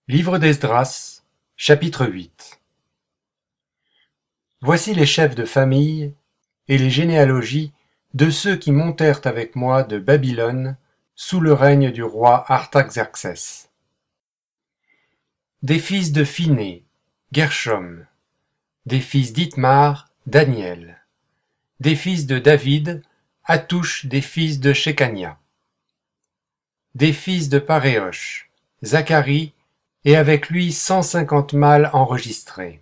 Livre d'Esdras, chapitre 8. Voici les chefs de famille et les généalogies de ceux qui montèrent avec moi de Babylone sous le règne du roi Artaxerxès. Des fils de Phiné, Gershom. Des fils d'Ithmar, Daniel. Des fils de David, Hattush des fils de Shekania. Des fils de Paréosh, Zacharie, et avec lui 150 mâles enregistrés.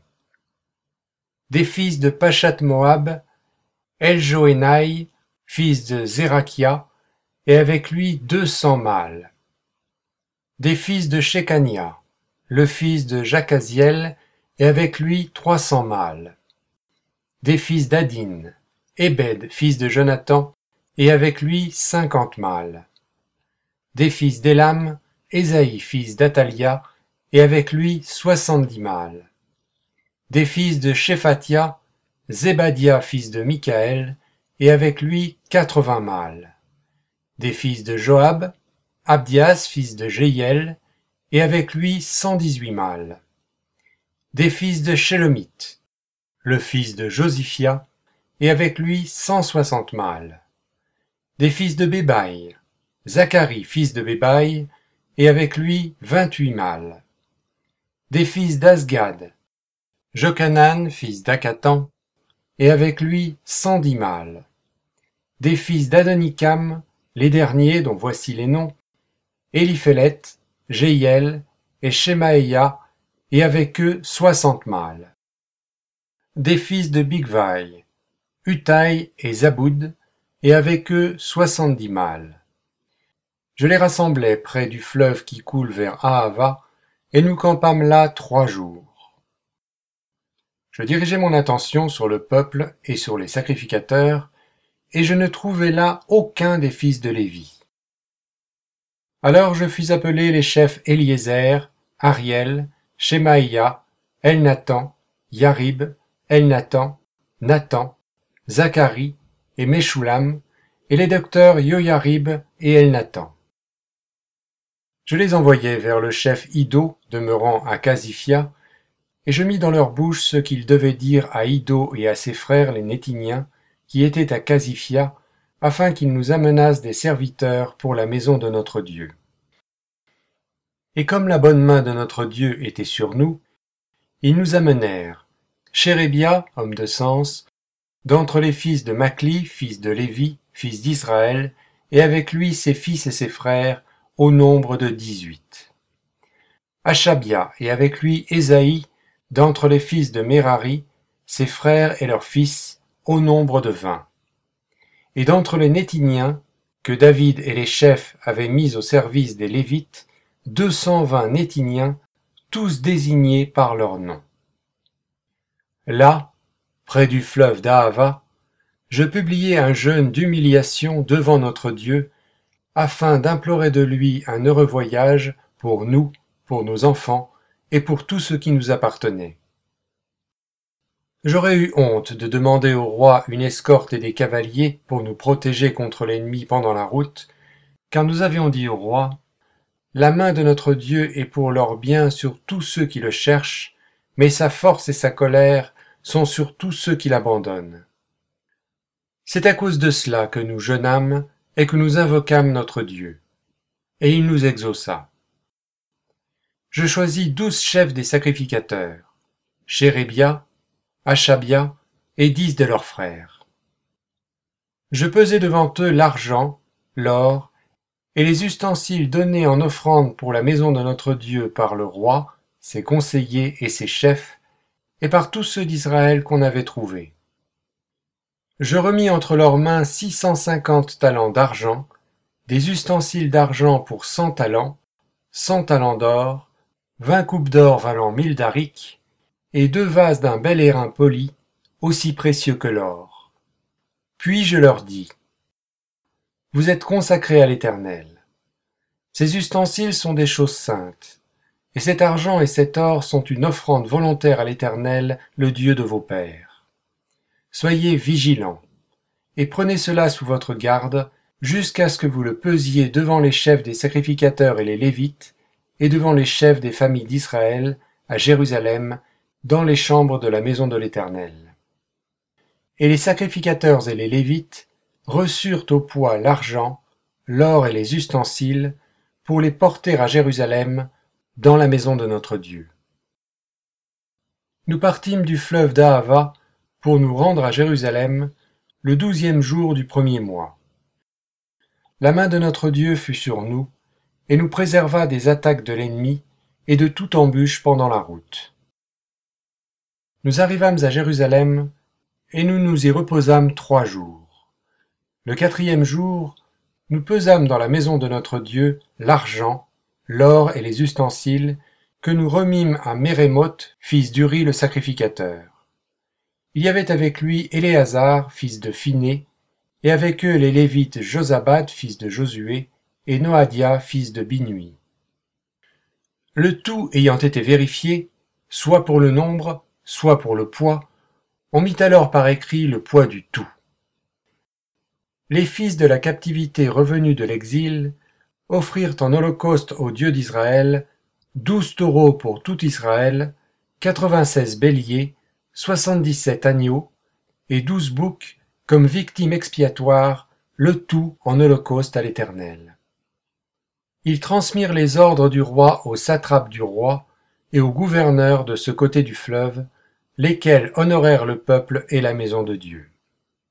Des fils de Pachat-Moab, Eljoénaï, fils de Zérakia, et avec lui 200 mâles. Des fils de Shekania, le fils de Jacaziel, et avec lui 300 mâles. Des fils d'Adin, Ébed, fils de Jonathan, et avec lui 50 mâles. Des fils d'Élam, Ésaïe, fils d'Athalia, et avec lui 70 mâles. Des fils de Shephatia, Zébadia, fils de Michaël, et avec lui 80 mâles. Des fils de Joab, Abdias, fils de Jéiel, et avec lui 118 mâles. Des fils de Shélomith, le fils de Josiphia, et avec lui 160 mâles. Des fils de Bébaï, Zacharie, fils de Bébaï, et avec lui 28 mâles. Des fils d'Azgad, Jochanan, fils d'Akatan, et avec lui 110 mâles. Des fils d'Adonikam, les derniers dont voici les noms, Éliphélet, Jéiel et Shemaïa, et avec eux 60 mâles. Des fils de Bigvaï, Utaï et Zaboud, et avec eux 70 mâles. Je les rassemblai près du fleuve qui coule vers Ahava, et nous campâmes là 3 jours. Je dirigeai mon attention sur le peuple et sur les sacrificateurs, et je ne trouvai là aucun des fils de Lévi. Alors je fis appeler les chefs Éliézer, Ariel, Shemaïa, Elnathan, Yarib, Elnathan, Nathan, Zacharie et Meshoulam, et les docteurs Yoyarib et Elnathan. Je les envoyai vers le chef Iddo, demeurant à Casifia, et je mis dans leur bouche ce qu'ils devaient dire à Iddo et à ses frères les Nétiniens, qui étaient à Casifia, afin qu'ils nous amenassent des serviteurs pour la maison de notre Dieu. Et comme la bonne main de notre Dieu était sur nous, ils nous amenèrent Chérébia, homme de sens, d'entre les fils de Machli, fils de Lévi, fils d'Israël, et avec lui ses fils et ses frères, au nombre de 18. Achabia, et avec lui Ésaïe, d'entre les fils de Mérari, ses frères et leurs fils, au nombre de 20. Et d'entre les Nétiniens, que David et les chefs avaient mis au service des Lévites, 220 Nétiniens, tous désignés par leur nom. Là, près du fleuve d'Ahava, je publiai un jeûne d'humiliation devant notre Dieu, afin d'implorer de lui un heureux voyage pour nous, pour nos enfants et pour tout ce qui nous appartenait. J'aurais eu honte de demander au roi une escorte et des cavaliers pour nous protéger contre l'ennemi pendant la route, car nous avions dit au roi, « La main de notre Dieu est pour leur bien sur tous ceux qui le cherchent, mais sa force et sa colère sont sur tous ceux qui l'abandonnent. » C'est à cause de cela que nous jeûnâmes et que nous invoquâmes notre Dieu. Et il nous exauça. Je choisis 12 chefs des sacrificateurs, Chérébia, Achabia et 10 de leurs frères. Je pesai devant eux l'argent, l'or, et les ustensiles donnés en offrande pour la maison de notre Dieu par le roi, ses conseillers et ses chefs, et par tous ceux d'Israël qu'on avait trouvés. Je remis entre leurs mains 650 talents d'argent, des ustensiles d'argent pour 100 talents, 100 talents d'or, 20 coupes d'or valant 1000 darics, et 2 vases d'un bel airain poli, aussi précieux que l'or. Puis je leur dis, « Vous êtes consacrés à l'Éternel. Ces ustensiles sont des choses saintes, et cet argent et cet or sont une offrande volontaire à l'Éternel, le Dieu de vos pères. Soyez vigilants, et prenez cela sous votre garde, jusqu'à ce que vous le pesiez devant les chefs des sacrificateurs et les Lévites, et devant les chefs des familles d'Israël à Jérusalem, dans les chambres de la maison de l'Éternel. Et les sacrificateurs et les Lévites reçurent au poids l'argent, l'or et les ustensiles, pour les porter à Jérusalem, dans la maison de notre Dieu. Nous partîmes du fleuve d'Ahava pour nous rendre à Jérusalem le 12e jour du 1er mois. La main de notre Dieu fut sur nous, et nous préserva des attaques de l'ennemi et de toute embûche pendant la route. Nous arrivâmes à Jérusalem, et nous nous y reposâmes 3 jours. Le 4e jour, nous pesâmes dans la maison de notre Dieu l'argent, l'or et les ustensiles que nous remîmes à Mérémoth, fils d'Uri le sacrificateur. Il y avait avec lui Éléazar, fils de Phiné, et avec eux les Lévites Josabad, fils de Josué, et Noadia, fils de Binui. Le tout ayant été vérifié, soit pour le nombre, soit pour le poids, on mit alors par écrit le poids du tout. Les fils de la captivité revenus de l'exil offrirent en holocauste au Dieu d'Israël 12 taureaux pour tout Israël, 96 béliers, 77 agneaux et 12 boucs comme victime expiatoire, le tout en holocauste à l'Éternel. Ils transmirent les ordres du roi aux satrapes du roi et aux gouverneurs de ce côté du fleuve, lesquels honorèrent le peuple et la maison de Dieu.